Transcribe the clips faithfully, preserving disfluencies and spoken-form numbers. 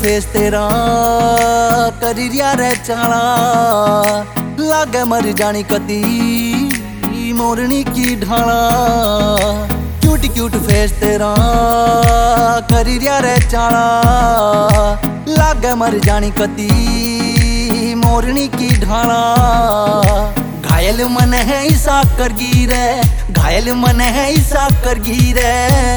Face तेरा कर रिया रे चाला, लागे मर जानी कती मोरनी की ढाला। क्यूट क्यूट फेस तेरा कर रिया रे चाला, लागे मर जानी कती मोरनी की ढाला। घायल मन है ईसा कर गिरे, घायल मन है ईसा कर गिरे।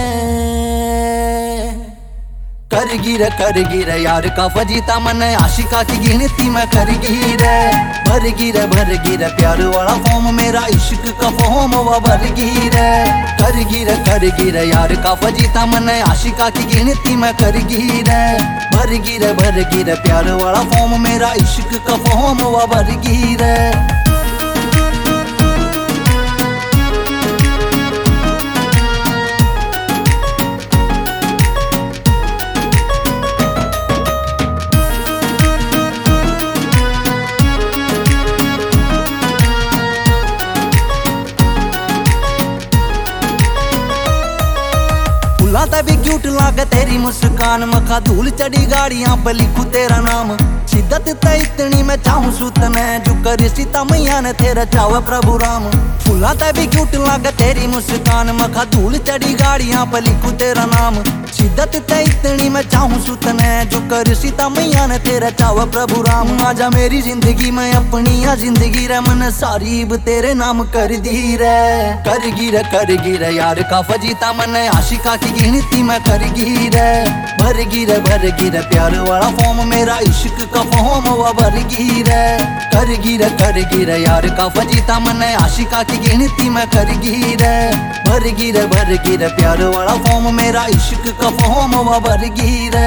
कर गिरे कर गिरे यार का फजीता मन, आशिका की गिनती में कर गिरे। भर गिरे भर गिरे प्यार वाला फॉर्म, मेरा इश्क का फॉर्म व भर गिरे। कर गिरे कर गिरे यार का फजीता मन, आशिका की गिनती में कर गिरे। भर गिरे भर गिरे प्यार वाला फॉर्म, मेरा इश्क का फॉर्म व भर गिरे। लाता भी क्यूट लागे तेरी मुस्कान, मखा धूल चढ़ी गाड़ियां पर लिखू तेरा नाम। शिद्दत ते इतनी मैं चाहूं सुतने, जो कर सीता मैया ने तेरा चावे प्रभु राम। फुलाता भी क्यूट लागे तेरी मुस्कान, मखा धूल चढ़ी गाड़ियां पर लिखू तेरा नाम। शिद्दत ते इतनी मैं चाहूं सुतने, जो कर सीता मैया ने तेरा चावे प्रभु राम। आजा मेरी जिंदगी में अपनी आ जिंदगी रे, मन सारी तेरे नाम कर दी रे। कर गिरे कर गिरे यार का फजीता मन, आशिका की गिनती में कर गिरे। भर गिरे भर गिरे प्यार वाला फॉर्म, मेरा इश्क का फॉर्म व भर गिरे। कर गिरे कर गिरे यार का फजीता मन, आशिका की गिनती में कर गिरे। भर गिरे भर गिरे प्यार वाला फॉर्म, मेरा इश्क का फॉर्म व भर गिरे।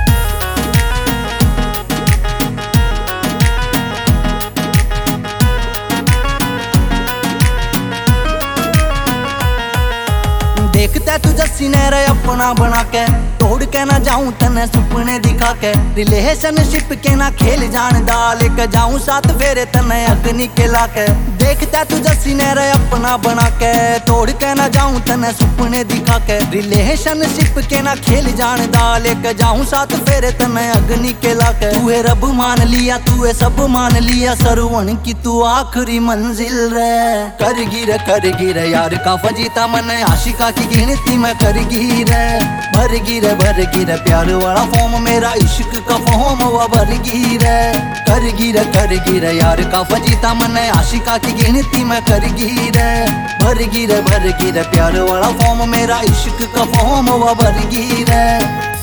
देखते तू जस्सी ने रे अपना बना के, तोड़ के ना जाऊं तने सुपने दिखा के। रिलेशनशिप के ना खेल जान दा, लेके जाऊं साथ फेरे तने अग्नि के लाके। देखते तू जस्सी ने रे अपना बना के, तोड़ के ना जाऊं तने सुपने दिखा के। रिलेशनशिप के ना खेल जान दा, लेके जाऊं साथ फेरे तने अग्नि के लाके। तू है रब मान लिया, तू है सब मान लिया, सरवण की तू आखिरी मंजिल रे। कर गिरे कर गिरे यार का फजीता मन, आशिका की गिनती में कर गिरे। भर गिरे भर गिरे प्यार वाला फॉर्म, मेरा इश्क का फॉर्म व भर गिरे। कर गिरे कर गिरे यार का फजीता मन, आशिका की गिनती में कर गिरे। भर गिरे भर गिरे प्यार वाला फॉर्म, मेरा इश्क का फॉर्म व भर गिरे।